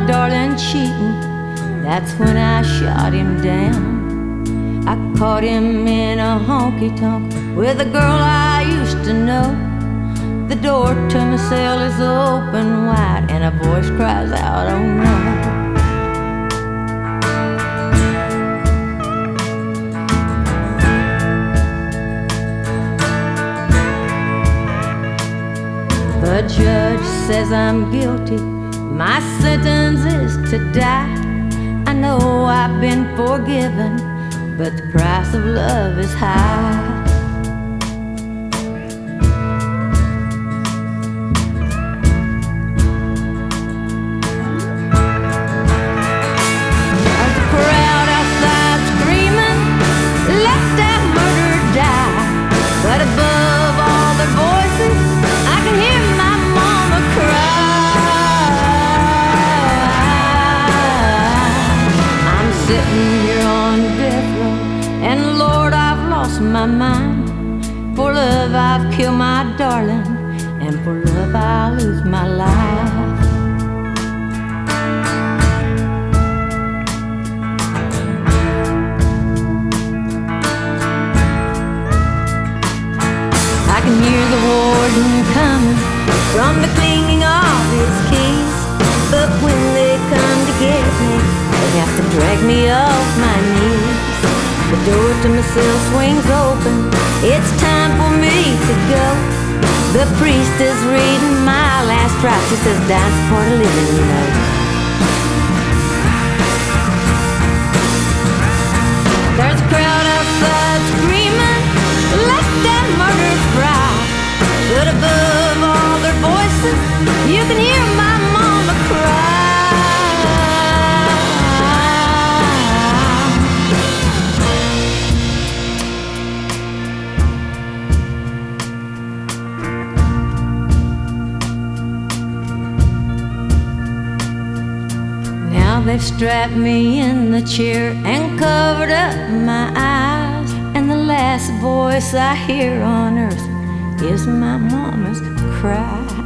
darling cheating, that's when I shot him down. I caught him in a honky-tonk with a girl I used to know. The door to my cell is open wide and a voice cries out, oh no. The judge says I'm guilty, my sentence is to die. I know I've been forgiven, but the price of love is high. There's a crowd outside screaming, let that murder die. But above all their voices, I can hear my mama cry. I'm sitting here on death row, and Lord, I've lost my mind. For love I've killed my darling, and for love I'll lose my life. I can hear the warden coming from the clinking of his keys, but when they come to get me, they have to drag me off my knees. The door to my cell swings open, it's time for me to go. The priest is reading my last rites, he says dying's part of living, you know. There's a crowd outside screaming, let that murder fry. But above all their voices, you can hear my mama cry. Now they've strapped me in the chair and covered up my eyes, and the last voice I hear on earth is my mama's cry.